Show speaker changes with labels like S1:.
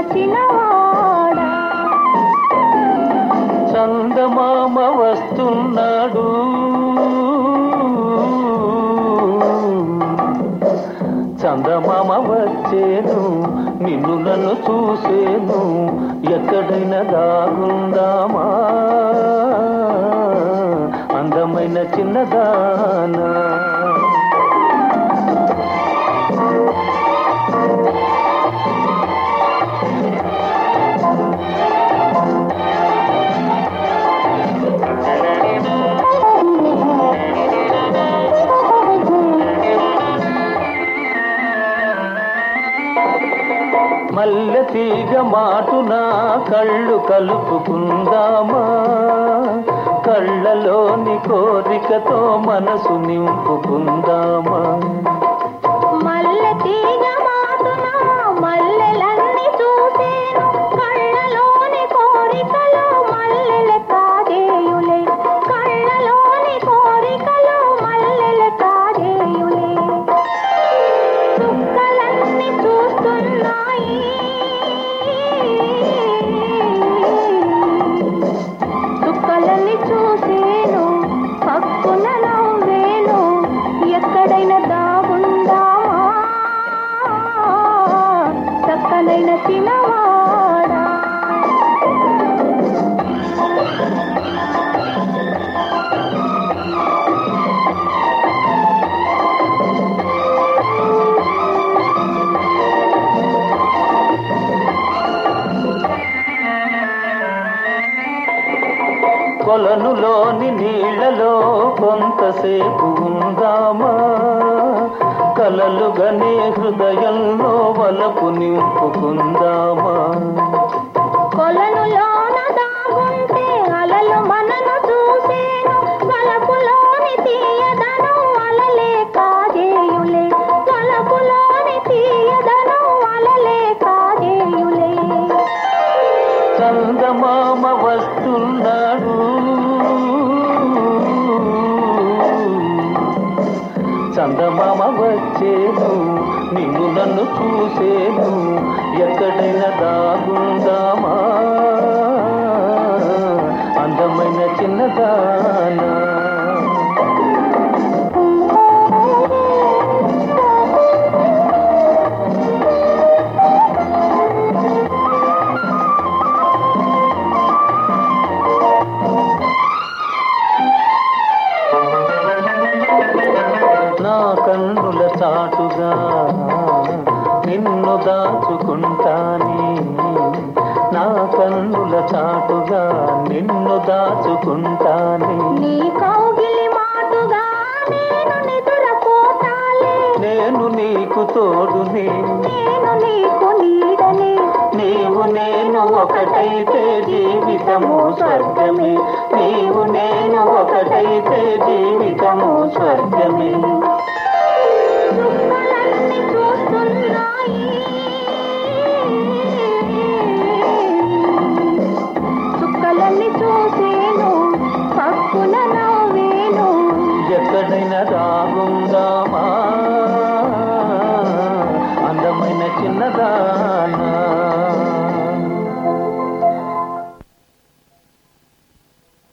S1: చిన్నవాడా
S2: చందమామ వస్తున్నాడు చందమామ వచ్చేను నిన్ను నన్ను చూసేను ఎక్కడైనా దాగుందామా అందమైన చిన్నదానా మల్లె తీగ మాటున కళ్ళు కలుపుకుందామా కళ్ళలోని కోరికతో మనసు నింపుకుందామా
S1: మల్లె తీగ మాటున మల్లెలన్నీ చూసేను కళ్ళలోని కోరికలో మల్లెల కాదేయులే కళ్ళలోని కోరికలో మల్లెల కాదేయులే చుక్కలన్నీ చూస్తున్నాయి చుక్కలన్నీ చూసేను పక్కున నవ్వేను ఎక్కడైనా దాగుందామా చక్కనైన చిన్నవాడా
S2: కొలనులోని నీళ్లలో కొంతసేపు ఉందామా కలలుగానే హృదయంలో వలపు నింపుకుందామా
S1: కొలనులోన దాగుంటే అలలు మనను చూసేను వలపులోని తీయదనం అలలే కాదేయులే వలపులోని తీయదనం అలలే కాదేయులే
S2: చందమామ వస్తున్నాడు చందమామ వచ్చేను నిన్ను నన్ను చూసేను ఎక్కడైనా దాగుందామా అందమైన చిన్నదానా నా కన్నుల చాటుగా నిన్ను దాచుకుంటానే నా కన్నుల చాటుగా నిన్ను దాచుకుంటానే
S1: నీ కౌగిలి మాటుగా నేను నిద్రపోతాలే
S2: నేను నీకు తోడునే
S1: నేను నీకు నీడనే
S2: నీవు నేను ఒకటైతే జీవితము స్వర్గమే నీవు నేను ఒకటైతే జీవితము స్వర్గమే
S1: చుక్కలన్నీ చూస్తున్నాయి చుక్కలన్నీ చూసేను పక్కున నవ్వేను
S2: ఎక్కడైనా దాగుందామా అందమైన చిన్నదానా